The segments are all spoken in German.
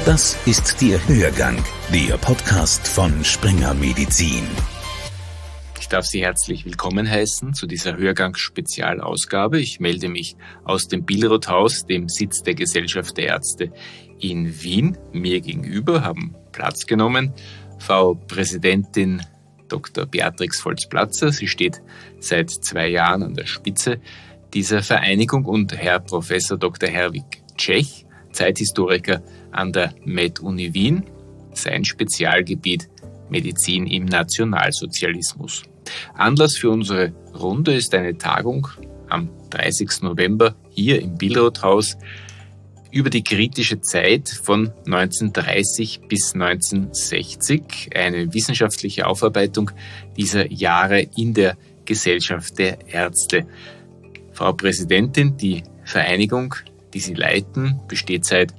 Das ist der Hörgang, der Podcast von Springer Medizin. Ich darf Sie herzlich willkommen heißen zu dieser Hörgang-Spezialausgabe. Ich melde mich aus dem Billroth-Haus, dem Sitz der Gesellschaft der Ärzte in Wien. Mir gegenüber haben Platz genommen Frau Präsidentin Dr. Beatrix Volz-Platzer. Sie steht seit 2 Jahren an der Spitze dieser Vereinigung, und Herr Professor Dr. Herwig Tschech, Zeithistoriker an der Med-Uni Wien. Sein Spezialgebiet Medizin im Nationalsozialismus. Anlass für unsere Runde ist eine Tagung am 30. November hier im Billroth-Haus über die kritische Zeit von 1930 bis 1960, eine wissenschaftliche Aufarbeitung dieser Jahre in der Gesellschaft der Ärzte. Frau Präsidentin, die Vereinigung, die Sie leiten, besteht seit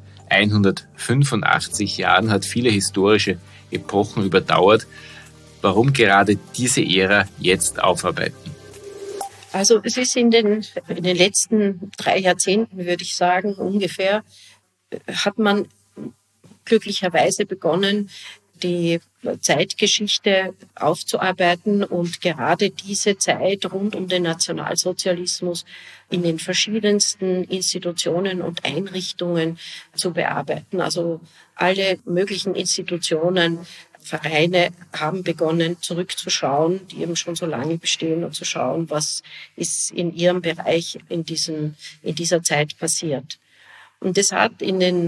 185 Jahren, hat viele historische Epochen überdauert. Warum gerade diese Ära jetzt aufarbeiten? Also es ist in den letzten 3 Jahrzehnten, würde ich sagen, ungefähr, hat man glücklicherweise begonnen, die Zeitgeschichte aufzuarbeiten und gerade diese Zeit rund um den Nationalsozialismus in den verschiedensten Institutionen und Einrichtungen zu bearbeiten. Also alle möglichen Institutionen, Vereine haben begonnen, zurückzuschauen, die eben schon so lange bestehen, und zu schauen, was ist in ihrem Bereich in dieser Zeit passiert. Und das hat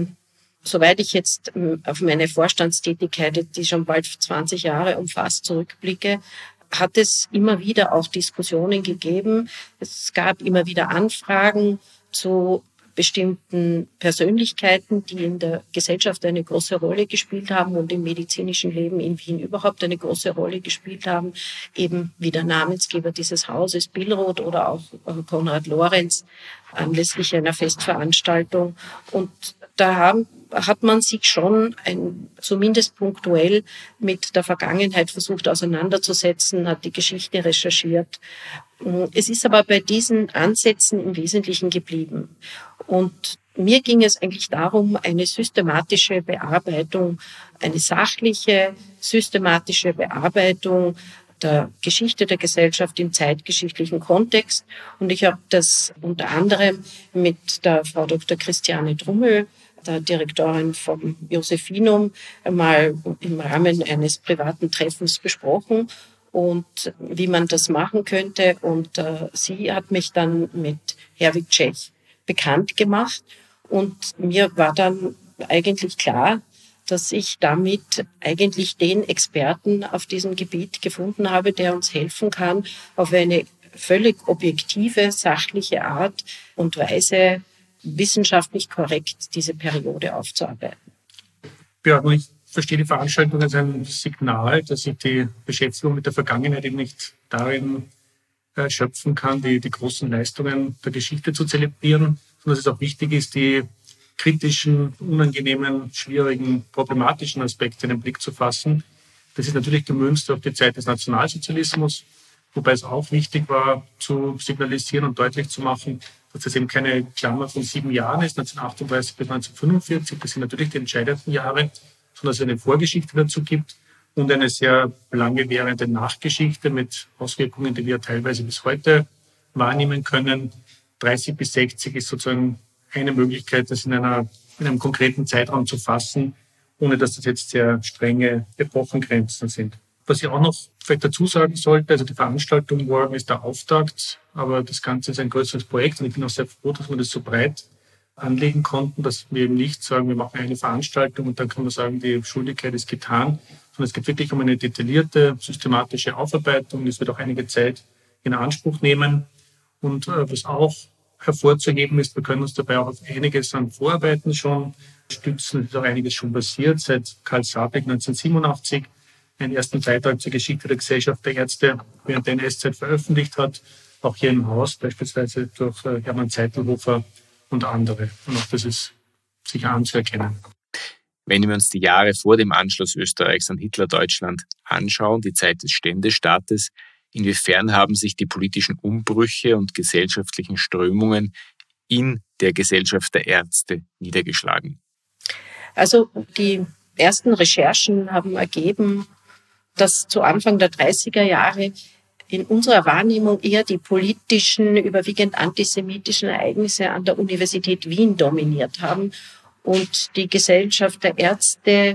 soweit ich jetzt auf meine Vorstandstätigkeit, die schon bald 20 Jahre umfasst, zurückblicke, hat es immer wieder auch Diskussionen gegeben. Es gab immer wieder Anfragen zu bestimmten Persönlichkeiten, die in der Gesellschaft eine große Rolle gespielt haben und im medizinischen Leben in Wien überhaupt eine große Rolle gespielt haben, eben wie der Namensgeber dieses Hauses, Billroth, oder auch Konrad Lorenz, anlässlich einer Festveranstaltung. Und da hat man sich schon zumindest punktuell mit der Vergangenheit versucht auseinanderzusetzen, hat die Geschichte recherchiert. Es ist aber bei diesen Ansätzen im Wesentlichen geblieben. Und mir ging es eigentlich darum, eine systematische Bearbeitung, eine sachliche, systematische Bearbeitung der Geschichte der Gesellschaft im zeitgeschichtlichen Kontext. Und ich habe das unter anderem mit der Frau Dr. Christiane Drummel, der Direktorin vom Josephinum, mal im Rahmen eines privaten Treffens besprochen und wie man das machen könnte. Und sie hat mich dann mit Herwig Tschech bekannt gemacht. Und mir war dann eigentlich klar, dass ich damit eigentlich den Experten auf diesem Gebiet gefunden habe, der uns helfen kann, auf eine völlig objektive, sachliche Art und Weise wissenschaftlich korrekt diese Periode aufzuarbeiten. Ja, ich verstehe die Veranstaltung als ein Signal, dass ich die Beschäftigung mit der Vergangenheit eben nicht darin schöpfen kann, die großen Leistungen der Geschichte zu zelebrieren, sondern dass es auch wichtig ist, die kritischen, unangenehmen, schwierigen, problematischen Aspekte in den Blick zu fassen. Das ist natürlich gemünzt auf die Zeit des Nationalsozialismus, wobei es auch wichtig war, zu signalisieren und deutlich zu machen, dass das eben keine Klammer von 7 Jahren ist, 1938 bis 1945, das sind natürlich die entscheidenden Jahre, sondern dass es eine Vorgeschichte dazu gibt und eine sehr lange währende Nachgeschichte mit Auswirkungen, die wir teilweise bis heute wahrnehmen können. 30 bis 60 ist sozusagen eine Möglichkeit, das in einem konkreten Zeitraum zu fassen, ohne dass das jetzt sehr strenge Epochengrenzen sind. Was ich auch noch vielleicht dazu sagen sollte, also die Veranstaltung morgen ist der Auftakt, aber das Ganze ist ein größeres Projekt und ich bin auch sehr froh, dass wir das so breit anlegen konnten, dass wir eben nicht sagen, wir machen eine Veranstaltung und dann kann man sagen, die Schuldigkeit ist getan, sondern es geht wirklich um eine detaillierte, systematische Aufarbeitung. Das wird auch einige Zeit in Anspruch nehmen. Und was auch hervorzuheben ist, wir können uns dabei auch auf einiges an Vorarbeiten schon stützen. Es ist auch einiges schon passiert. Seit Karl Sabek 1987 einen ersten Beitrag zur Geschichte der Gesellschaft der Ärzte während der NS-Zeit veröffentlicht hat. Auch hier im Haus, beispielsweise durch Hermann Zeitelhofer und andere. Und auch das ist sicher anzuerkennen. Wenn wir uns die Jahre vor dem Anschluss Österreichs an Hitler-Deutschland anschauen, die Zeit des Ständestaates, inwiefern haben sich die politischen Umbrüche und gesellschaftlichen Strömungen in der Gesellschaft der Ärzte niedergeschlagen? Also die ersten Recherchen haben ergeben, dass zu Anfang der 30er Jahre in unserer Wahrnehmung eher die politischen, überwiegend antisemitischen Ereignisse an der Universität Wien dominiert haben und die Gesellschaft der Ärzte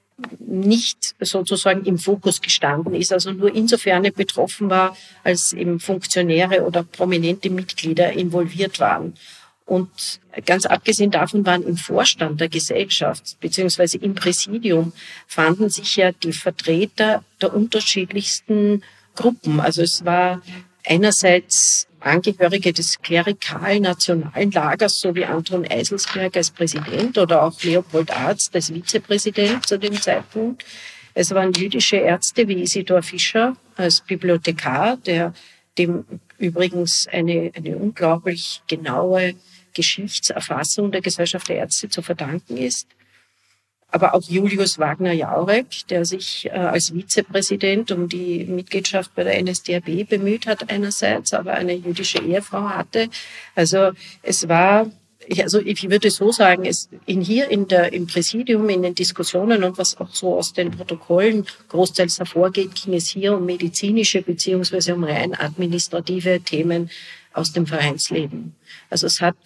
nicht sozusagen im Fokus gestanden ist, also nur insofern betroffen war, als eben Funktionäre oder prominente Mitglieder involviert waren. Und ganz abgesehen davon waren im Vorstand der Gesellschaft beziehungsweise im Präsidium fanden sich ja die Vertreter der unterschiedlichsten Gruppen. Also es war einerseits Angehörige des klerikalen nationalen Lagers, so wie Anton Eiselsberg als Präsident oder auch Leopold Arzt als Vizepräsident zu dem Zeitpunkt. Es waren jüdische Ärzte wie Isidor Fischer als Bibliothekar, dem übrigens eine unglaublich genaue Geschichtserfassung der Gesellschaft der Ärzte zu verdanken ist. Aber auch Julius Wagner-Jaurek, der sich als Vizepräsident um die Mitgliedschaft bei der NSDAP bemüht hat einerseits, aber eine jüdische Ehefrau hatte. Also es war, ich würde so sagen, im Präsidium, in den Diskussionen und was auch so aus den Protokollen großteils hervorgeht, ging es hier um medizinische beziehungsweise um rein administrative Themen aus dem Vereinsleben. Also es hat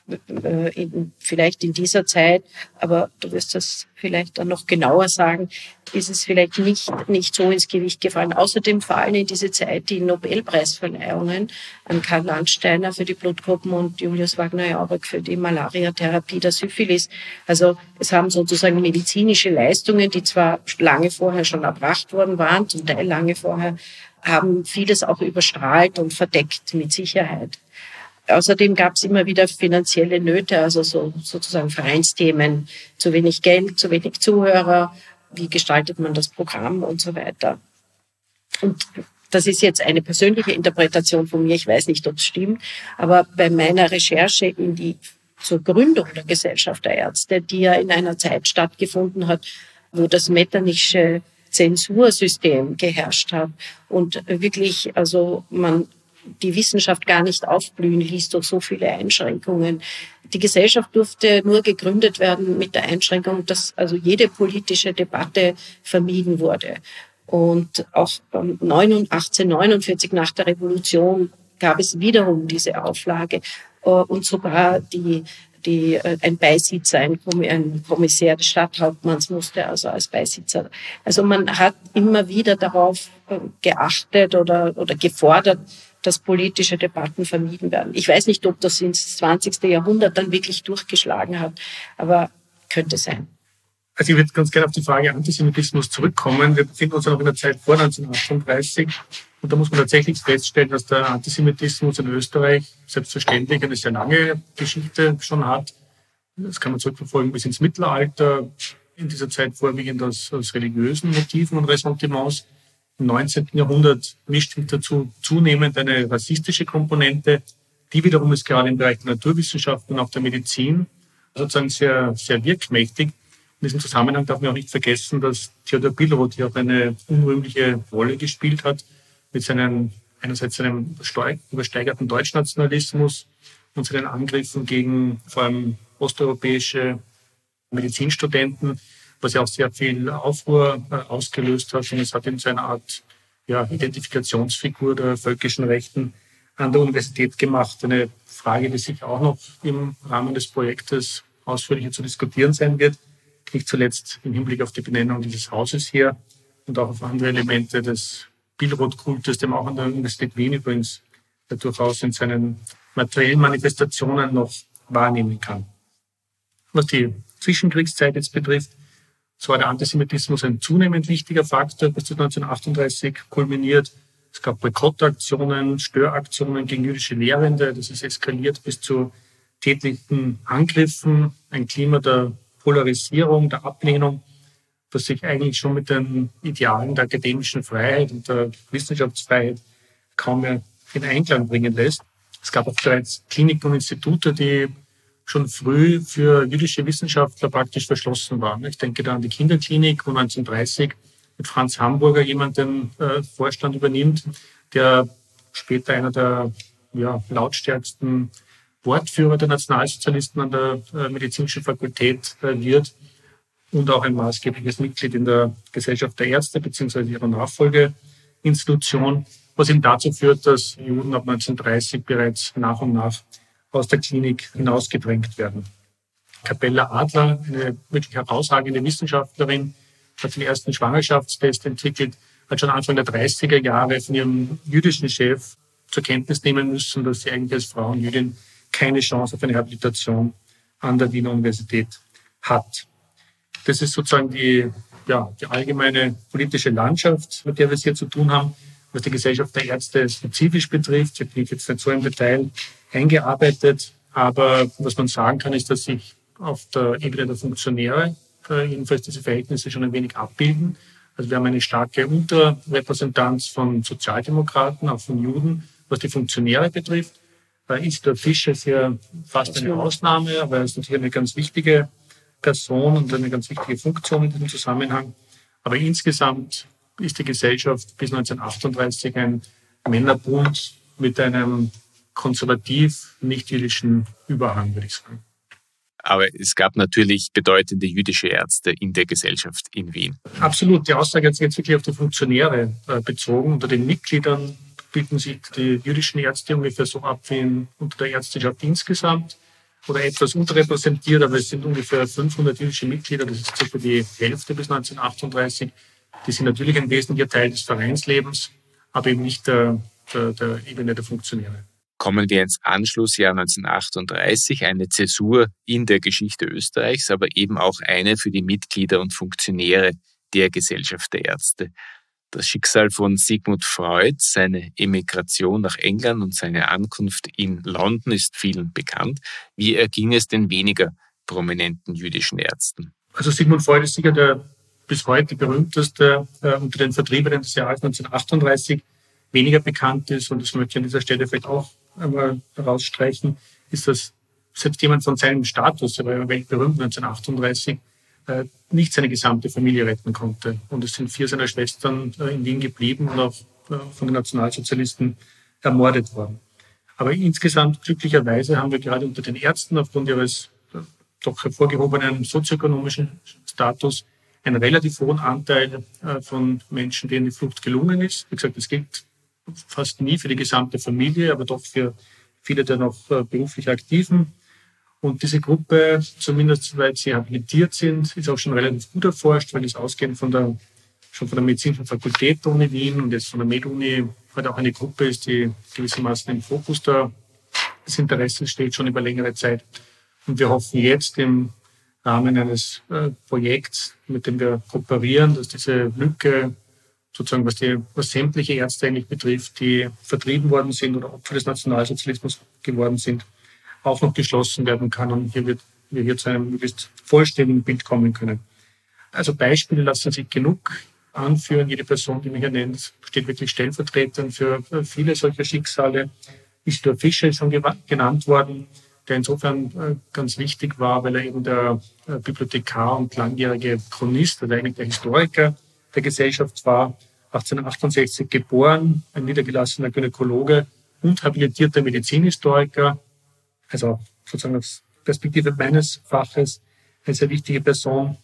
vielleicht in dieser Zeit, aber du wirst das vielleicht dann noch genauer sagen, ist es vielleicht nicht so ins Gewicht gefallen. Außerdem fallen in diese Zeit die Nobelpreisverleihungen an Karl Landsteiner für die Blutgruppen und Julius Wagner-Jaurek für die Malariatherapie der Syphilis. Also es haben sozusagen medizinische Leistungen, die zwar lange vorher schon erbracht worden waren, zum Teil lange vorher, haben vieles auch überstrahlt und verdeckt mit Sicherheit. Außerdem gab es immer wieder finanzielle Nöte, also sozusagen Vereinsthemen, zu wenig Geld, zu wenig Zuhörer, wie gestaltet man das Programm und so weiter. Und das ist jetzt eine persönliche Interpretation von mir, ich weiß nicht, ob es stimmt, aber bei meiner Recherche zur Gründung der Gesellschaft der Ärzte, die ja in einer Zeit stattgefunden hat, wo das Metternichsche Zensursystem geherrscht hat und wirklich, also man die Wissenschaft gar nicht aufblühen ließ durch so viele Einschränkungen. Die Gesellschaft durfte nur gegründet werden mit der Einschränkung, dass also jede politische Debatte vermieden wurde. Und auch 1849 nach der Revolution gab es wiederum diese Auflage und sogar ein Beisitzer, ein Kommissär des Stadthauptmanns musste also als Beisitzer. Also man hat immer wieder darauf geachtet oder gefordert, dass politische Debatten vermieden werden. Ich weiß nicht, ob das ins 20. Jahrhundert dann wirklich durchgeschlagen hat, aber könnte sein. Also ich würde ganz gerne auf die Frage Antisemitismus zurückkommen. Wir befinden uns ja noch in der Zeit vor 1938 und da muss man tatsächlich feststellen, dass der Antisemitismus in Österreich selbstverständlich eine sehr lange Geschichte schon hat. Das kann man zurückverfolgen bis ins Mittelalter, in dieser Zeit vorwiegend aus religiösen Motiven und Ressentiments. Im 19. Jahrhundert mischt sich dazu zunehmend eine rassistische Komponente. Die wiederum ist gerade im Bereich der Naturwissenschaften und auch der Medizin sozusagen sehr, sehr wirkmächtig. In diesem Zusammenhang darf man auch nicht vergessen, dass Theodor Billroth hier auch eine unrühmliche Rolle gespielt hat mit einerseits seinem übersteigerten Deutschnationalismus und seinen Angriffen gegen vor allem osteuropäische Medizinstudenten, was ja auch sehr viel Aufruhr ausgelöst hat. Und es hat ihn zu einer Art Identifikationsfigur der völkischen Rechten an der Universität gemacht. Eine Frage, die sich auch noch im Rahmen des Projektes ausführlicher zu diskutieren sein wird. Nicht zuletzt im Hinblick auf die Benennung dieses Hauses hier und auch auf andere Elemente des Billroth-Kultes, den man auch an der Universität Wien übrigens durchaus in seinen materiellen Manifestationen noch wahrnehmen kann. Was die Zwischenkriegszeit jetzt betrifft, so war der Antisemitismus ein zunehmend wichtiger Faktor, bis zu 1938 kulminiert. Es gab Boykottaktionen, Störaktionen gegen jüdische Lehrende. Das ist eskaliert bis zu tätlichen Angriffen. Ein Klima der Polarisierung, der Ablehnung, das sich eigentlich schon mit den Idealen der akademischen Freiheit und der Wissenschaftsfreiheit kaum mehr in Einklang bringen lässt. Es gab auch bereits Kliniken und Institute, die schon früh für jüdische Wissenschaftler praktisch verschlossen waren. Ich denke da an die Kinderklinik, wo 1930 mit Franz Hamburger jemand den Vorstand übernimmt, der später einer der lautstärksten Wortführer der Nationalsozialisten an der medizinischen Fakultät wird. und auch ein maßgebliches Mitglied in der Gesellschaft der Ärzte bzw. ihrer Nachfolgeinstitution, was eben dazu führt, dass Juden ab 1930 bereits nach und nach aus der Klinik hinausgedrängt werden. Capella Adler, eine wirklich herausragende Wissenschaftlerin, hat den ersten Schwangerschaftstest entwickelt, hat schon Anfang der 30er Jahre von ihrem jüdischen Chef zur Kenntnis nehmen müssen, dass sie eigentlich als Frau und Jüdin keine Chance auf eine Habilitation an der Wiener Universität hat. Das ist sozusagen die allgemeine politische Landschaft, mit der wir es hier zu tun haben, was die Gesellschaft der Ärzte spezifisch betrifft. Ich bin jetzt nicht so im Detail eingearbeitet, aber was man sagen kann, ist, dass sich auf der Ebene der Funktionäre jedenfalls diese Verhältnisse schon ein wenig abbilden. Also wir haben eine starke Unterrepräsentanz von Sozialdemokraten, auch von Juden, was die Funktionäre betrifft. Isidor Fischer ist ja fast eine Ausnahme, aber er ist natürlich eine ganz wichtige Person und eine ganz wichtige Funktion in diesem Zusammenhang. Aber insgesamt ist die Gesellschaft bis 1938 ein Männerbund mit einem konservativ nicht-jüdischen Überhang, würde ich sagen. Aber es gab natürlich bedeutende jüdische Ärzte in der Gesellschaft in Wien. Absolut. Die Aussage hat sich jetzt wirklich auf die Funktionäre bezogen. Unter den Mitgliedern bilden sich die jüdischen Ärzte ungefähr so ab wie unter der Ärzteschaft insgesamt oder etwas unterrepräsentiert, aber es sind ungefähr 500 jüdische Mitglieder. Das ist circa die Hälfte bis 1938. Die sind natürlich ein wesentlicher Teil des Vereinslebens, aber eben nicht der Ebene der Funktionäre. Kommen wir ins Anschlussjahr 1938, eine Zäsur in der Geschichte Österreichs, aber eben auch eine für die Mitglieder und Funktionäre der Gesellschaft der Ärzte. Das Schicksal von Sigmund Freud, seine Emigration nach England und seine Ankunft in London ist vielen bekannt. Wie erging es den weniger prominenten jüdischen Ärzten? Also Sigmund Freud ist sicher der bis heute berühmteste unter den Vertriebenen des Jahres 1938. Weniger bekannt ist, und das möchte ich an dieser Stelle vielleicht auch einmal herausstreichen, ist, dass selbst jemand von seinem Status, er war ja weltberühmt 1938, nicht seine gesamte Familie retten konnte. Und es sind 4 seiner Schwestern in Wien geblieben und auch von den Nationalsozialisten ermordet worden. Aber insgesamt glücklicherweise haben wir gerade unter den Ärzten aufgrund ihres doch hervorgehobenen sozioökonomischen Status einen relativ hohen Anteil von Menschen, denen die Flucht gelungen ist. Wie gesagt, das gilt fast nie für die gesamte Familie, aber doch für viele der noch beruflich Aktiven. Und diese Gruppe, zumindest soweit sie habilitiert sind, ist auch schon relativ gut erforscht, weil es ausgehend schon von der Medizinischen Fakultät der Uni Wien und jetzt von der MedUni halt auch eine Gruppe ist, die gewissermaßen im Fokus des Interesses steht, schon über längere Zeit. Und wir hoffen jetzt im Rahmen eines Projekts, mit dem wir kooperieren, dass diese Lücke sozusagen, was sämtliche Ärzte eigentlich betrifft, die vertrieben worden sind oder Opfer des Nationalsozialismus geworden sind, auch noch geschlossen werden kann und wir hier zu einem möglichst vollständigen Bild kommen können. Also Beispiele lassen sich genug anführen. Jede Person, die mich hier nennt, steht wirklich stellvertretend für viele solcher Schicksale. Isidor Fischer ist schon genannt worden, der insofern ganz wichtig war, weil er eben der Bibliothekar und langjährige Chronist oder eigentlich der Historiker der Gesellschaft war, 1868 geboren, ein niedergelassener Gynäkologe und habilitierter Medizinhistoriker, also sozusagen aus Perspektive meines Faches eine sehr wichtige Person.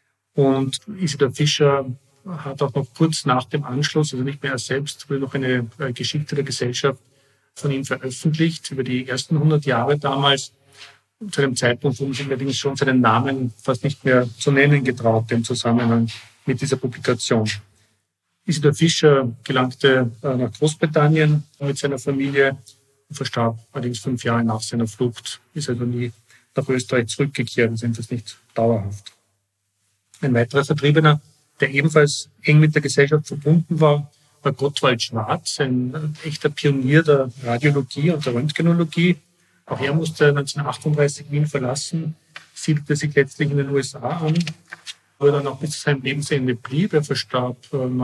Und Isidor Fischer hat auch noch kurz nach dem Anschluss, also nicht mehr er selbst, wurde noch eine Geschichte der Gesellschaft von ihm veröffentlicht über die ersten 100 Jahre damals, zu einem Zeitpunkt, wo man sich allerdings schon seinen Namen fast nicht mehr zu nennen getraut im Zusammenhang mit dieser Publikation. Isidor Fischer gelangte nach Großbritannien mit seiner Familie und verstarb allerdings 5 Jahre nach seiner Flucht, ist also nie nach Österreich zurückgekehrt, ist jedenfalls nicht dauerhaft. Ein weiterer Vertriebener, der ebenfalls eng mit der Gesellschaft verbunden war Gottwald Schwarz, ein echter Pionier der Radiologie und der Röntgenologie. Auch er musste 1938 Wien verlassen, siedelte sich letztlich in den USA an, wo er dann auch bis zu seinem Lebensende blieb. Er verstarb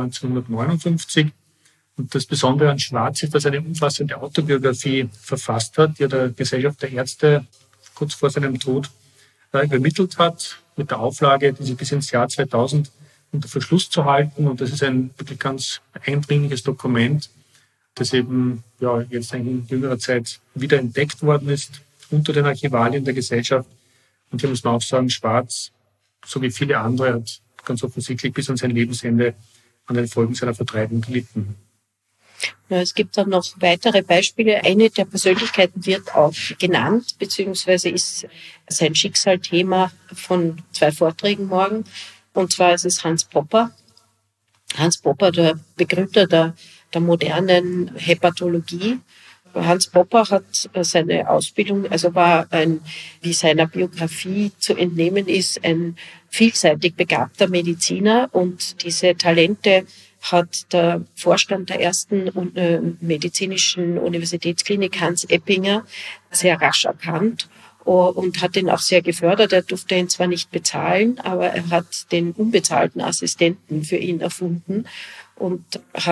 1959. Und das Besondere an Schwarz ist, dass er eine umfassende Autobiografie verfasst hat, die er der Gesellschaft der Ärzte kurz vor seinem Tod übermittelt hat, mit der Auflage, diese bis ins Jahr 2000 unter Verschluss zu halten. Und das ist ein wirklich ganz eindringliches Dokument, das eben jetzt in jüngerer Zeit wieder entdeckt worden ist unter den Archivalien der Gesellschaft. Und hier muss man auch sagen, Schwarz so wie viele andere hat ganz offensichtlich bis an sein Lebensende an den Folgen seiner Vertreibung gelitten. Ja, es gibt dann noch weitere Beispiele. Eine der Persönlichkeiten wird auch genannt, beziehungsweise ist sein Schicksal Thema von 2 Vorträgen morgen. Und zwar ist es Hans Popper. Hans Popper, der Begründer der modernen Hepatologie. Hans Popper hat seine Ausbildung, also war wie seiner Biografie zu entnehmen ist, ein vielseitig begabter Mediziner, und diese Talente hat der Vorstand der ersten medizinischen Universitätsklinik, Hans Eppinger, sehr rasch erkannt und hat ihn auch sehr gefördert. Er durfte ihn zwar nicht bezahlen, aber er hat den unbezahlten Assistenten für ihn erfunden und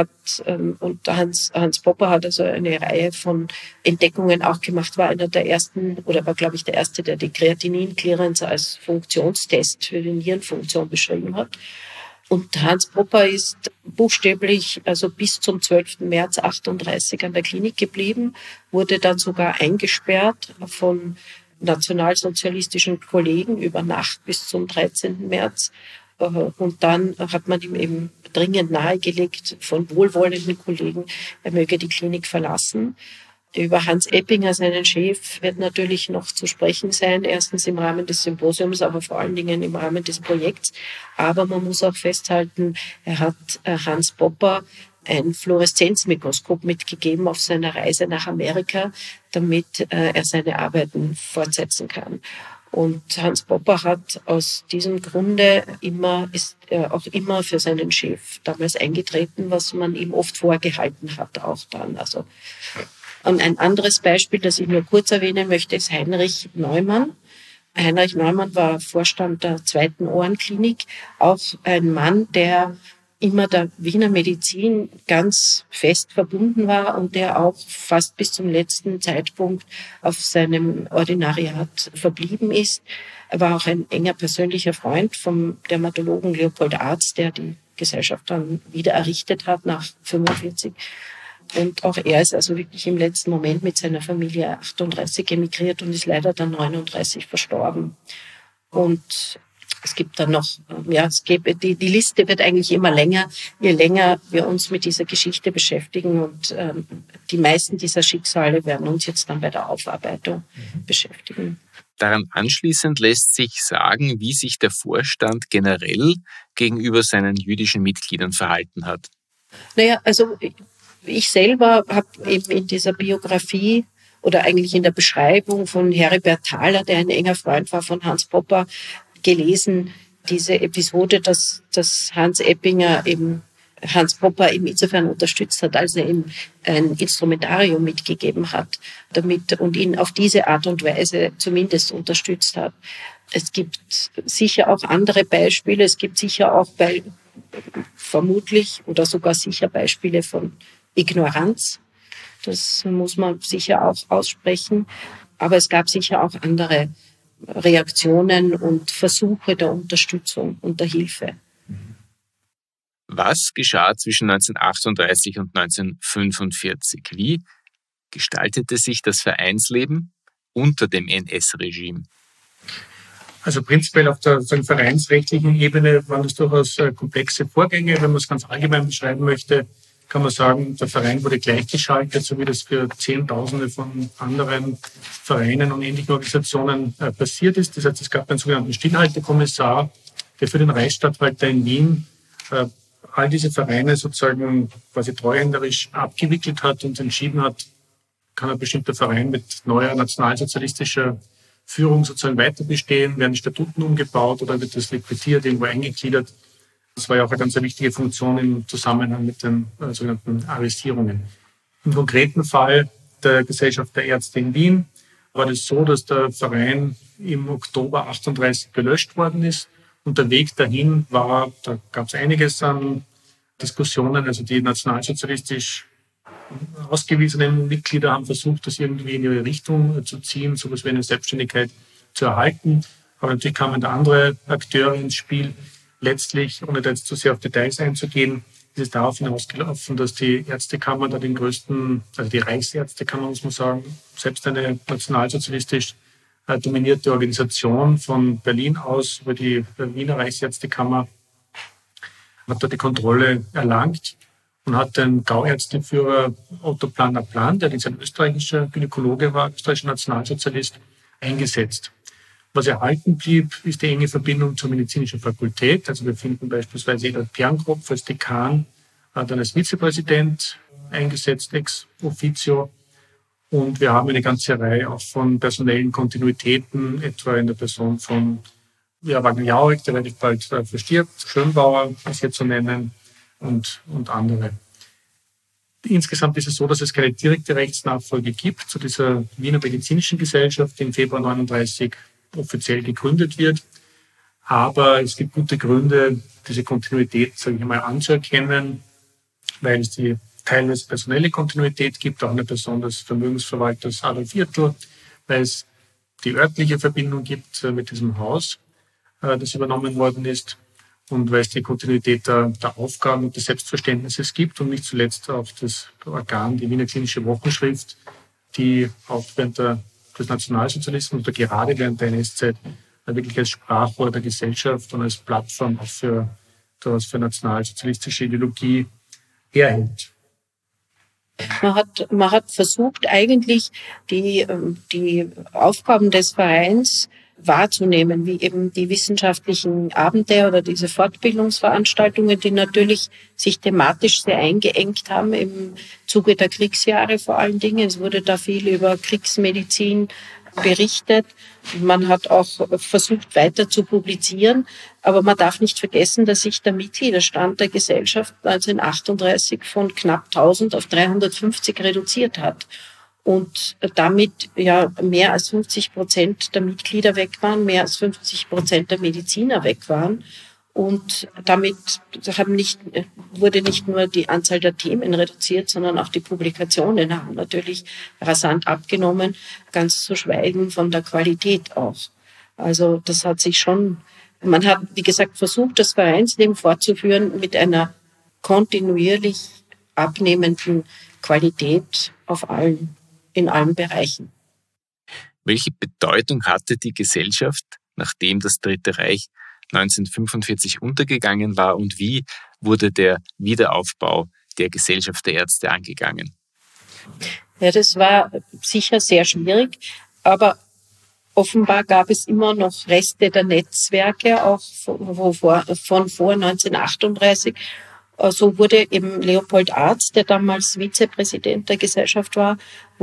Hans Popper hat also eine Reihe von Entdeckungen auch gemacht, war einer der ersten oder war, glaube ich, der erste, der die Kreatinin-Clearance als Funktionstest für die Nierenfunktion beschrieben hat. Und Hans Popper ist buchstäblich also bis zum 12. März 38 an der Klinik geblieben, wurde dann sogar eingesperrt von nationalsozialistischen Kollegen über Nacht bis zum 13. März. Und dann hat man ihm eben dringend nahegelegt von wohlwollenden Kollegen, er möge die Klinik verlassen. Über Hans Eppinger, seinen Chef, wird natürlich noch zu sprechen sein. Erstens im Rahmen des Symposiums, aber vor allen Dingen im Rahmen des Projekts. Aber man muss auch festhalten, er hat Hans Popper ein Fluoreszenzmikroskop mitgegeben auf seiner Reise nach Amerika, damit er seine Arbeiten fortsetzen kann. Und Hans Popper hat aus diesem Grunde ist auch immer für seinen Chef damals eingetreten, was man ihm oft vorgehalten hat, auch dann. Also, und ein anderes Beispiel, das ich nur kurz erwähnen möchte, ist Heinrich Neumann. Heinrich Neumann war Vorstand der 2. Ohrenklinik, auch ein Mann, der immer der Wiener Medizin ganz fest verbunden war und der auch fast bis zum letzten Zeitpunkt auf seinem Ordinariat verblieben ist. Er war auch ein enger persönlicher Freund vom Dermatologen Leopold Arzt, der die Gesellschaft dann wieder errichtet hat nach 1945. Und auch er ist also wirklich im letzten Moment mit seiner Familie 38 emigriert und ist leider dann 39 verstorben. Und es gibt dann noch, die Liste wird eigentlich immer länger, je länger wir uns mit dieser Geschichte beschäftigen. Und die meisten dieser Schicksale werden uns jetzt dann bei der Aufarbeitung beschäftigen. Daran anschließend lässt sich sagen, wie sich der Vorstand generell gegenüber seinen jüdischen Mitgliedern verhalten hat. Naja, also ich selber habe eben in dieser Biografie oder eigentlich in der Beschreibung von Heribert Thaler, der ein enger Freund war von Hans Popper, gelesen, diese Episode, dass Hans Eppinger eben Hans Popper eben insofern unterstützt hat, als er ihm ein Instrumentarium mitgegeben hat, und ihn auf diese Art und Weise zumindest unterstützt hat. Es gibt sicher auch andere Beispiele, es gibt sicher auch vermutlich oder sogar sicher Beispiele von Ignoranz. Das muss man sicher auch aussprechen. Aber es gab sicher auch andere Reaktionen und Versuche der Unterstützung und der Hilfe. Was geschah zwischen 1938 und 1945? Wie gestaltete sich das Vereinsleben unter dem NS-Regime? Also prinzipiell auf der vereinsrechtlichen Ebene waren das durchaus komplexe Vorgänge. Wenn man es ganz allgemein beschreiben möchte, kann man sagen, der Verein wurde gleichgeschaltet, so wie das für Zehntausende von anderen Vereinen und ähnlichen Organisationen passiert ist. Das heißt, es gab einen sogenannten Stillhaltekommissar, der für den Reichsstatthalter in Wien all diese Vereine sozusagen quasi treuhänderisch abgewickelt hat und entschieden hat, kann ein bestimmter Verein mit neuer nationalsozialistischer Führung sozusagen weiter bestehen, werden die Statuten umgebaut oder wird das liquidiert, irgendwo eingegliedert. Das war ja auch eine ganz wichtige Funktion im Zusammenhang mit den sogenannten Arrestierungen. Im konkreten Fall der Gesellschaft der Ärzte in Wien war das so, dass der Verein im Oktober 38 gelöscht worden ist. Und der Weg dahin war, da gab es einiges an Diskussionen. Also die nationalsozialistisch ausgewiesenen Mitglieder haben versucht, das irgendwie in ihre Richtung zu ziehen, sowas wie eine Selbstständigkeit zu erhalten. Aber natürlich kamen da andere Akteure ins Spiel. Letztlich, ohne da jetzt zu sehr auf Details einzugehen, ist es darauf hinausgelaufen, dass die Ärztekammer da also die Reichsärztekammer, muss man sagen, selbst eine nationalsozialistisch dominierte Organisation von Berlin aus über die Wiener Reichsärztekammer, hat dort die Kontrolle erlangt und hat den Gauärzteführer Otto Planner-Plan, der ein österreichischer Gynäkologe war, österreichischer Nationalsozialist, eingesetzt. Was erhalten blieb, ist die enge Verbindung zur medizinischen Fakultät. Also wir finden beispielsweise Edward Pernkopf als Dekan, dann als Vizepräsident eingesetzt, ex officio. Und wir haben eine ganze Reihe auch von personellen Kontinuitäten, etwa in der Person von Wagner Jauregg, der relativ bald verstirbt, Schönbauer ist hier zu nennen und andere. Insgesamt ist es so, dass es keine direkte Rechtsnachfolge gibt zu dieser Wiener Medizinischen Gesellschaft, die im Februar 1939 offiziell gegründet wird. Aber es gibt gute Gründe, diese Kontinuität, sage ich mal, anzuerkennen, weil es die teilweise personelle Kontinuität gibt, auch eine Person des Vermögensverwalters Adolf Viertel, weil es die örtliche Verbindung gibt mit diesem Haus, das übernommen worden ist, und weil es die Kontinuität der Aufgaben und des Selbstverständnisses gibt und nicht zuletzt auch das Organ, die Wiener Klinische Wochenschrift, die auch während des Nationalsozialismus oder gerade während der NS-Zeit wirklich als Sprachrohr der Gesellschaft und als Plattform auch für nationalsozialistische Ideologie herhält. Man hat versucht, eigentlich die Aufgaben des Vereins wahrzunehmen, wie eben die wissenschaftlichen Abende oder diese Fortbildungsveranstaltungen, die natürlich sich thematisch sehr eingeengt haben im Zuge der Kriegsjahre vor allen Dingen. Es wurde da viel über Kriegsmedizin berichtet. Man hat auch versucht, weiter zu publizieren. Aber man darf nicht vergessen, dass sich der Mitgliederstand der Gesellschaft 1938 von knapp 1000 auf 350 reduziert hat. Und damit ja mehr als 50% der Mitglieder weg waren, mehr als 50% der Mediziner weg waren. Und damit wurde nicht nur die Anzahl der Themen reduziert, sondern auch die Publikationen haben natürlich rasant abgenommen, ganz zu schweigen von der Qualität auch. Also das hat sich schon, man hat, wie gesagt, versucht, das Vereinsleben fortzuführen mit einer kontinuierlich abnehmenden Qualität in allen Bereichen. Welche Bedeutung hatte die Gesellschaft, nachdem das Dritte Reich 1945 untergegangen war, und wie wurde der Wiederaufbau der Gesellschaft der Ärzte angegangen? Ja, das war sicher sehr schwierig, aber offenbar gab es immer noch Reste der Netzwerke, auch von vor 1938. So wurde eben Leopold Arz, der damals Vizepräsident der Gesellschaft war,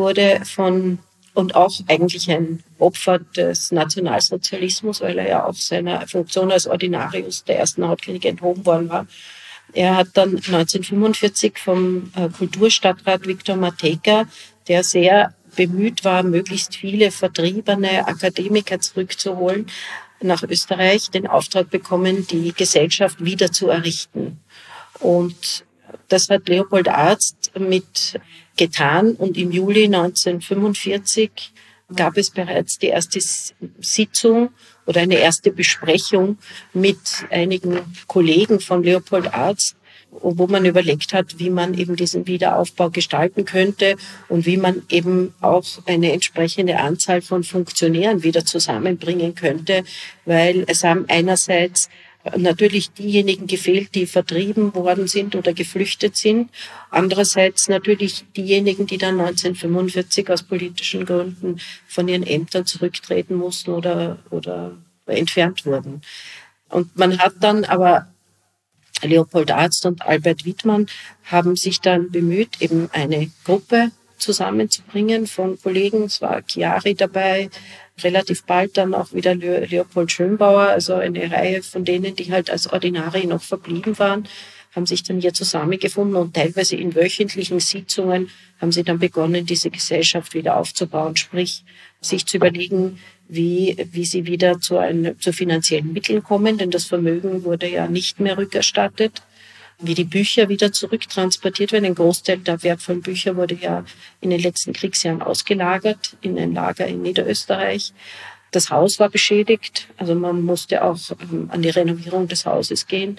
und auch eigentlich ein Opfer des Nationalsozialismus, weil er ja auch seiner Funktion als Ordinarius der ersten Hautklinik enthoben worden war. Er hat dann 1945 vom Kulturstadtrat Viktor Matejka, der sehr bemüht war, möglichst viele vertriebene Akademiker zurückzuholen, nach Österreich den Auftrag bekommen, die Gesellschaft wieder zu errichten. Und das hat Leopold Arzt mit getan, und im Juli 1945 gab es bereits die erste Sitzung oder eine erste Besprechung mit einigen Kollegen von Leopold Arzt, wo man überlegt hat, wie man eben diesen Wiederaufbau gestalten könnte und wie man eben auch eine entsprechende Anzahl von Funktionären wieder zusammenbringen könnte, weil es haben einerseits natürlich diejenigen gefehlt, die vertrieben worden sind oder geflüchtet sind. Andererseits natürlich diejenigen, die dann 1945 aus politischen Gründen von ihren Ämtern zurücktreten mussten oder entfernt wurden. Und man hat dann aber, Leopold Arzt und Albert Wittmann haben sich dann bemüht, eben eine Gruppe zusammenzubringen von Kollegen. Es war Chiari dabei, relativ bald dann auch wieder Leopold Schönbauer, also eine Reihe von denen, die halt als Ordinari noch verblieben waren, haben sich dann hier zusammengefunden, und teilweise in wöchentlichen Sitzungen haben sie dann begonnen, diese Gesellschaft wieder aufzubauen, sprich sich zu überlegen, wie sie wieder zu finanziellen Mitteln kommen, denn das Vermögen wurde ja nicht mehr rückerstattet, wie die Bücher wieder zurücktransportiert werden. Ein Großteil der wertvollen Bücher wurde ja in den letzten Kriegsjahren ausgelagert in ein Lager in Niederösterreich. Das Haus war beschädigt, also man musste auch an die Renovierung des Hauses gehen.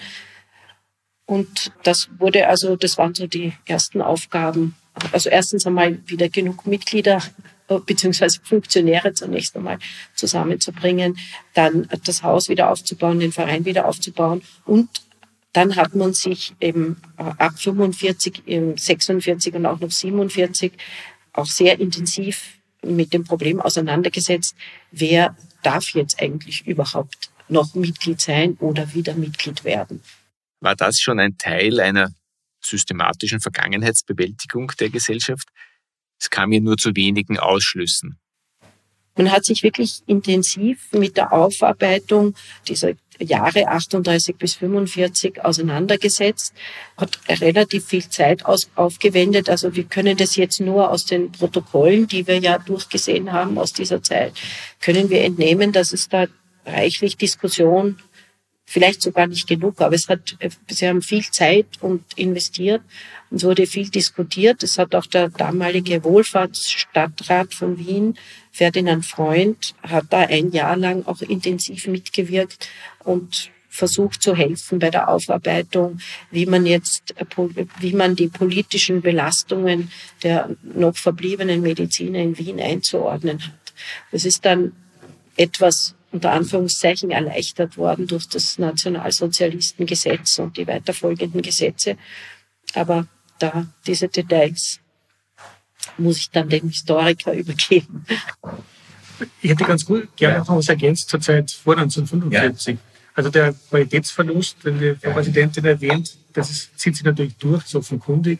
Und das waren so die ersten Aufgaben. Also erstens einmal wieder genug Mitglieder beziehungsweise Funktionäre zunächst einmal zusammenzubringen, dann das Haus wieder aufzubauen, den Verein wieder aufzubauen. Und dann hat man sich eben ab 45, 46 und auch noch 47 auch sehr intensiv mit dem Problem auseinandergesetzt, wer darf jetzt eigentlich überhaupt noch Mitglied sein oder wieder Mitglied werden. War das schon ein Teil einer systematischen Vergangenheitsbewältigung der Gesellschaft? Es kam ja nur zu wenigen Ausschlüssen. Man hat sich wirklich intensiv mit der Aufarbeitung dieser Jahre 38 bis 45 auseinandergesetzt, hat relativ viel Zeit aufgewendet. Also wir können das jetzt nur aus den Protokollen, die wir ja durchgesehen haben aus dieser Zeit, können wir entnehmen, dass es da reichlich Diskussion, vielleicht sogar nicht genug, aber sie haben viel Zeit investiert und es wurde viel diskutiert. Es hat auch der damalige Wohlfahrtsstadtrat von Wien, Ferdinand Freund, hat da ein Jahr lang auch intensiv mitgewirkt und versucht zu helfen bei der Aufarbeitung, wie man die politischen Belastungen der noch verbliebenen Mediziner in Wien einzuordnen hat. Das ist dann etwas unter Anführungszeichen erleichtert worden durch das Nationalsozialistengesetz und die weiterfolgenden Gesetze. Aber diese Details muss ich dann dem Historiker übergeben. Ich hätte ganz gut gerne noch was ergänzt zur Zeit vor 1945. Ja. Also der Qualitätsverlust, den die Frau Präsidentin erwähnt, zieht sich natürlich durch, so offenkundig.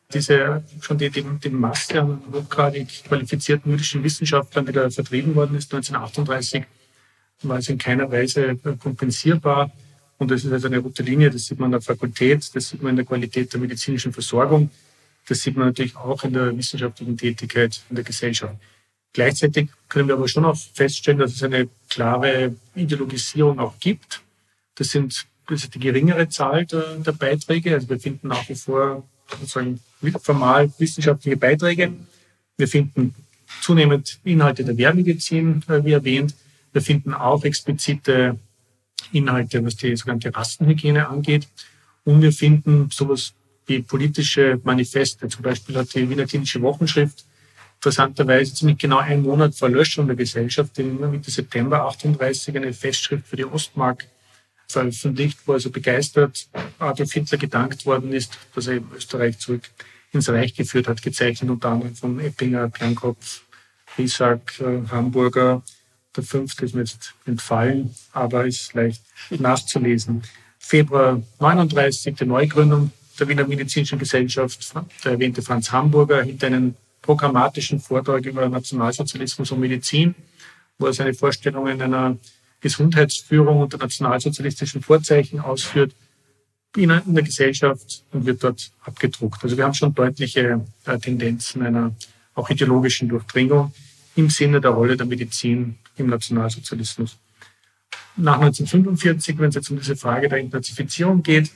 Die Masse an hochgradig qualifizierten jüdischen Wissenschaftlern, die da vertrieben worden ist 1938, war also in keiner Weise kompensierbar. Und das ist also eine rote Linie, das sieht man an der Fakultät, das sieht man in der Qualität der medizinischen Versorgung, das sieht man natürlich auch in der wissenschaftlichen Tätigkeit in der Gesellschaft. Gleichzeitig können wir aber schon auch feststellen, dass es eine klare Ideologisierung auch gibt. Das ist die geringere Zahl der Beiträge. Also wir finden nach wie vor sozusagen formal wissenschaftliche Beiträge. Wir finden zunehmend Inhalte der Wehrmedizin, wie erwähnt. Wir finden auch explizite Inhalte, was die sogenannte Rassenhygiene angeht. Und wir finden sowas wie politische Manifeste. Zum Beispiel hat die Wiener Klinische Wochenschrift interessanterweise ziemlich genau einen Monat vor Löschung der Gesellschaft, in Mitte September 38, eine Festschrift für die Ostmark veröffentlicht, wo also begeistert Adolf Hitler gedankt worden ist, dass er eben Österreich zurück ins Reich geführt hat, gezeichnet unter anderem von Eppinger, Pernkopf, Riesack, Hamburger. Der 5. ist mir jetzt entfallen, aber ist leicht nachzulesen. Februar 39, die Neugründung der Wiener Medizinischen Gesellschaft. Der erwähnte Franz Hamburger hielt einen programmatischen Vortrag über Nationalsozialismus und Medizin, wo er seine Vorstellungen einer Gesundheitsführung unter nationalsozialistischen Vorzeichen ausführt in der Gesellschaft und wird dort abgedruckt. Also wir haben schon deutliche Tendenzen einer auch ideologischen Durchdringung im Sinne der Rolle der Medizin im Nationalsozialismus. Nach 1945, wenn es jetzt um diese Frage der Entnazifizierung geht,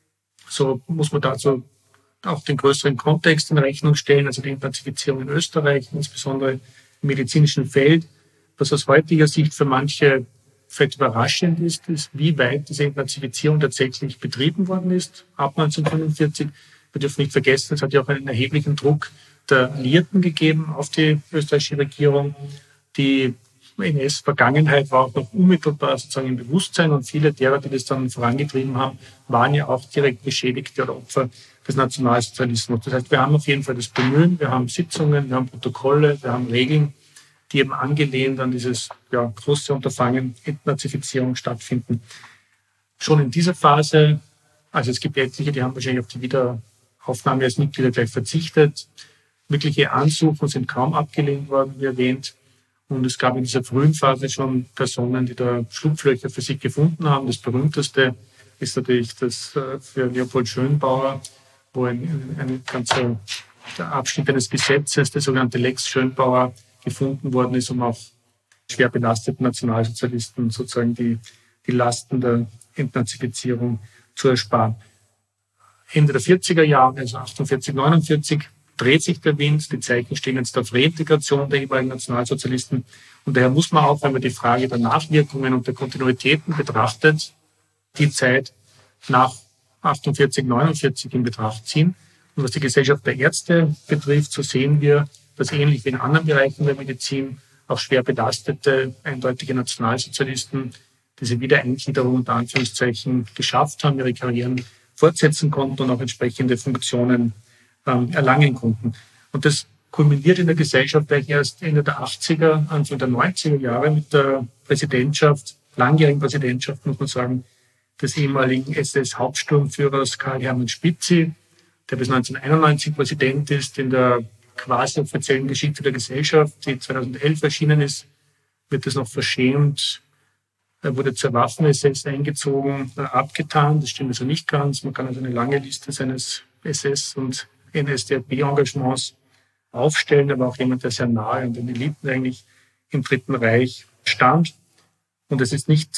so muss man dazu auch den größeren Kontext in Rechnung stellen, also die Entnazifizierung in Österreich, insbesondere im medizinischen Feld. Was aus heutiger Sicht für manche vielleicht überraschend ist, wie weit diese Entnazifizierung tatsächlich betrieben worden ist ab 1945. Wir dürfen nicht vergessen, es hat ja auch einen erheblichen Druck der Alliierten gegeben auf die österreichische Regierung. Die NS-Vergangenheit war auch noch unmittelbar sozusagen im Bewusstsein und viele derer, die das dann vorangetrieben haben, waren ja auch direkt Beschädigte oder Opfer des Nationalsozialismus. Das heißt, wir haben auf jeden Fall das Bemühen, wir haben Sitzungen, wir haben Protokolle, wir haben Regeln, die eben angelehnt an dieses große Unterfangen Entnazifizierung stattfinden. Schon in dieser Phase, also es gibt etliche, die haben wahrscheinlich auf die Wiederaufnahme als Mitglieder gleich verzichtet. Wirkliche Ansuchen sind kaum abgelehnt worden, wie erwähnt. Und es gab in dieser frühen Phase schon Personen, die da Schlupflöcher für sich gefunden haben. Das berühmteste ist natürlich das für Leopold Schönbauer, wo ein ganzer Abschnitt eines Gesetzes, der sogenannte Lex Schönbauer, gefunden worden ist, um auch schwer belasteten Nationalsozialisten sozusagen die Lasten der Entnazifizierung zu ersparen. Ende der 40er Jahre, also 48, 49, dreht sich der Wind. Die Zeichen stehen jetzt auf Reintegration der jeweiligen Nationalsozialisten. Und daher muss man auch, wenn man die Frage der Nachwirkungen und der Kontinuitäten betrachtet, die Zeit nach 48, 49 in Betracht ziehen. Und was die Gesellschaft der Ärzte betrifft, so sehen wir, dass ähnlich wie in anderen Bereichen der Medizin auch schwer belastete, eindeutige Nationalsozialisten diese Wiedereingliederung unter Anführungszeichen geschafft haben, ihre Karrieren fortsetzen konnten und auch entsprechende Funktionen erlangen konnten. Und das kulminiert in der Gesellschaft eigentlich erst Ende der 80er, Anfang der 90er Jahre mit der Präsidentschaft, langjährigen Präsidentschaft, muss man sagen, des ehemaligen SS-Hauptsturmführers Karl-Hermann Spitzi, der bis 1991 Präsident ist. In der quasi offiziellen Geschichte der Gesellschaft, die 2011 erschienen ist, wird es noch verschämt. Er wurde zur Waffen-SS eingezogen, abgetan. Das stimmt also nicht ganz. Man kann also eine lange Liste seines SS- und NSDAP-Engagements aufstellen, aber auch jemand, der sehr nahe an den Eliten eigentlich im Dritten Reich stand. Und es ist nicht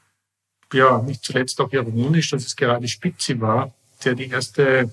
zuletzt auch ironisch, dass es gerade Spitzi war, der die erste,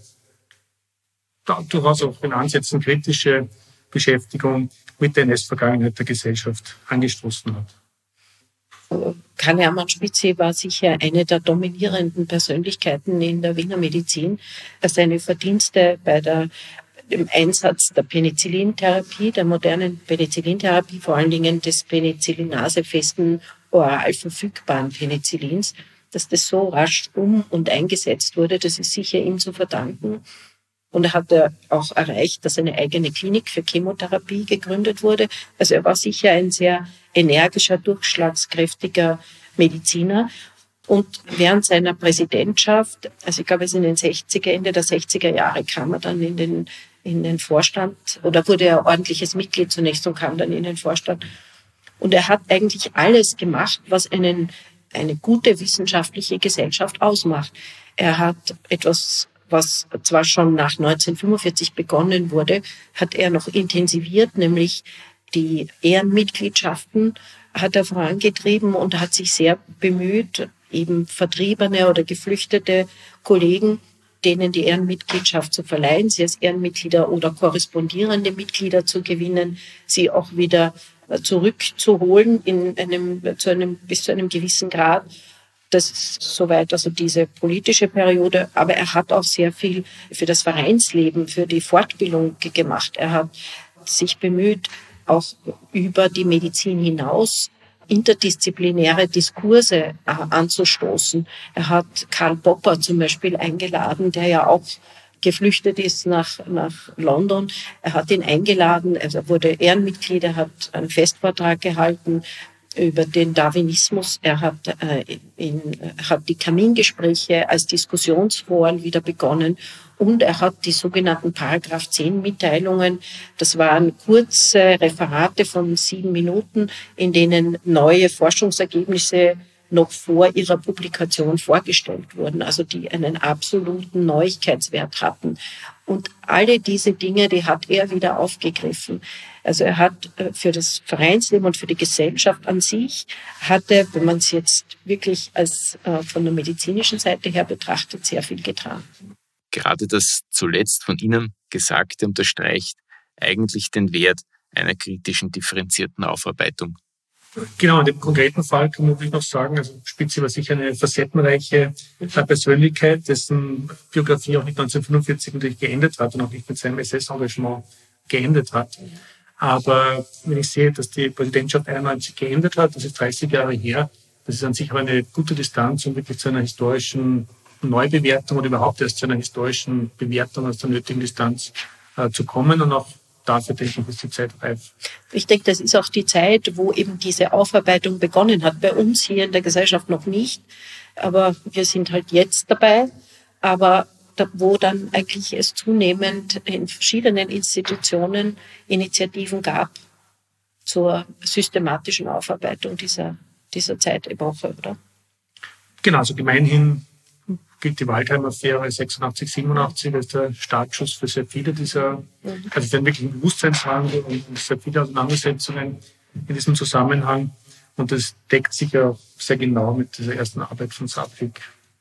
durchaus auch in Ansätzen kritische Beschäftigung mit der NS-Vergangenheit der Gesellschaft angestoßen hat. Karl-Hermann Spitzi war sicher eine der dominierenden Persönlichkeiten in der Wiener Medizin. Seine Verdienste bei dem Einsatz der Penicillintherapie, der modernen Penicillintherapie, vor allen Dingen des penicillinasefesten oral verfügbaren Penicillins, dass das so rasch und eingesetzt wurde, das ist sicher ihm zu verdanken. Und er hat auch erreicht, dass eine eigene Klinik für Chemotherapie gegründet wurde. Also er war sicher ein sehr energischer, durchschlagskräftiger Mediziner. Und während seiner Präsidentschaft, also ich glaube, es in den Ende der 60er Jahre kam er dann in den Vorstand, oder wurde er ordentliches Mitglied zunächst und kam dann in den Vorstand. Und er hat eigentlich alles gemacht, was eine gute wissenschaftliche Gesellschaft ausmacht. Er hat etwas, was zwar schon nach 1945 begonnen wurde, hat er noch intensiviert, nämlich die Ehrenmitgliedschaften hat er vorangetrieben und hat sich sehr bemüht, eben vertriebene oder geflüchtete Kollegen, denen die Ehrenmitgliedschaft zu verleihen, sie als Ehrenmitglieder oder korrespondierende Mitglieder zu gewinnen, sie auch wieder zurückzuholen bis zu einem gewissen Grad. Das ist soweit also diese politische Periode. Aber er hat auch sehr viel für das Vereinsleben, für die Fortbildung gemacht. Er hat sich bemüht, auch über die Medizin hinaus interdisziplinäre Diskurse anzustoßen. Er hat Karl Popper zum Beispiel eingeladen, der ja auch geflüchtet ist nach London. Er hat ihn eingeladen, also er wurde Ehrenmitglied, er hat einen Festvortrag gehalten über den Darwinismus. Er hat die Kamingespräche als Diskussionsforen wieder begonnen und er hat die sogenannten Paragraph 10 Mitteilungen. Das waren kurze Referate von 7 Minuten, in denen neue Forschungsergebnisse noch vor ihrer Publikation vorgestellt wurden, also die einen absoluten Neuigkeitswert hatten. Und alle diese Dinge, die hat er wieder aufgegriffen. Also er hat für das Vereinsleben und für die Gesellschaft an sich, wenn man es jetzt wirklich als von der medizinischen Seite her betrachtet, sehr viel getan. Gerade das zuletzt von Ihnen Gesagte unterstreicht eigentlich den Wert einer kritischen, differenzierten Aufarbeitung. Genau, in dem konkreten Fall kann man natürlich noch sagen, also Spitzi war sicher eine facettenreiche Persönlichkeit, dessen Biografie auch nicht 1945 natürlich geendet hat und auch nicht mit seinem SS-Engagement geendet hat. Aber wenn ich sehe, dass die Präsidentschaft 91 geendet hat, das ist 30 Jahre her, das ist an sich aber eine gute Distanz, um wirklich zu einer historischen Neubewertung oder überhaupt erst zu einer historischen Bewertung aus der nötigen Distanz zu kommen und auch dafür denke ich, ist die Zeit reif. Ich denke, das ist auch die Zeit, wo eben diese Aufarbeitung begonnen hat. Bei uns hier in der Gesellschaft noch nicht, aber wir sind halt jetzt dabei. Aber wo dann eigentlich es zunehmend in verschiedenen Institutionen Initiativen gab zur systematischen Aufarbeitung dieser Zeitepoche, oder? Genau, also gemeinhin gilt die Waldheim-Affäre 86, 87 als der Startschuss für sehr viele dieser, also für einen wirklichen Bewusstseinswandel und sehr viele Auseinandersetzungen in diesem Zusammenhang. Und das deckt sich ja sehr genau mit dieser ersten Arbeit von Safik.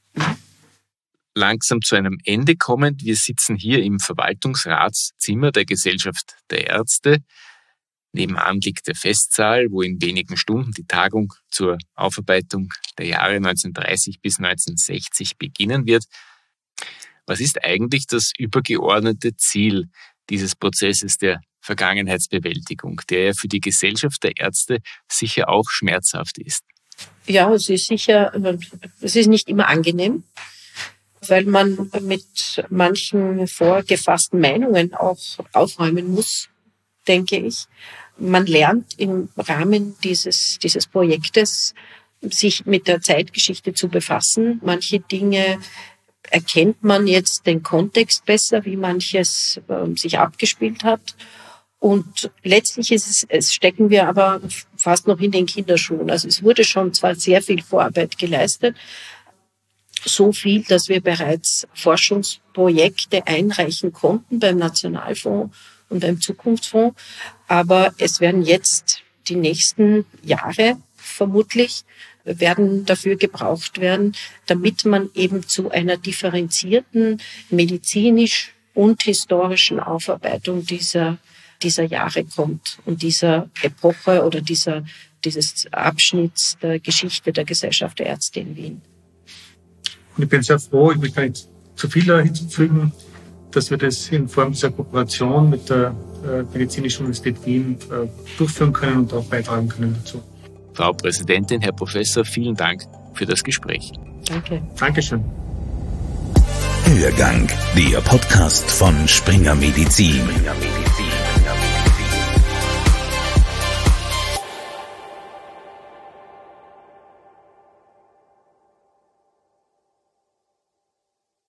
Langsam zu einem Ende kommend. Wir sitzen hier im Verwaltungsratszimmer der Gesellschaft der Ärzte. Nebenan liegt der Festsaal, wo in wenigen Stunden die Tagung zur Aufarbeitung der Jahre 1930 bis 1960 beginnen wird. Was ist eigentlich das übergeordnete Ziel dieses Prozesses der Vergangenheitsbewältigung, der ja für die Gesellschaft der Ärzte sicher auch schmerzhaft ist. Ja, es ist nicht immer angenehm, weil man mit manchen vorgefassten Meinungen auch aufräumen muss, denke ich. Man lernt im Rahmen dieses Projektes, sich mit der Zeitgeschichte zu befassen. Manche Dinge erkennt man jetzt den Kontext besser, wie manches sich abgespielt hat. Und letztlich stecken wir aber fast noch in den Kinderschuhen. Also es wurde schon zwar sehr viel Vorarbeit geleistet, so viel, dass wir bereits Forschungsprojekte einreichen konnten beim Nationalfonds und beim Zukunftsfonds. Aber es werden jetzt die nächsten Jahre vermutlich werden dafür gebraucht werden, damit man eben zu einer differenzierten medizinisch und historischen Aufarbeitung dieser Jahre kommt und dieser Epoche oder dieses Abschnitts der Geschichte der Gesellschaft der Ärzte in Wien. Und ich bin sehr froh, ich will gar nicht zu viel hinzufügen, dass wir das in Form dieser Kooperation mit der Medizinischen Universität Wien durchführen können und auch beitragen können dazu. Frau Präsidentin, Herr Professor, vielen Dank für das Gespräch. Danke. Dankeschön. Hörgang, der Podcast von Springer Medizin.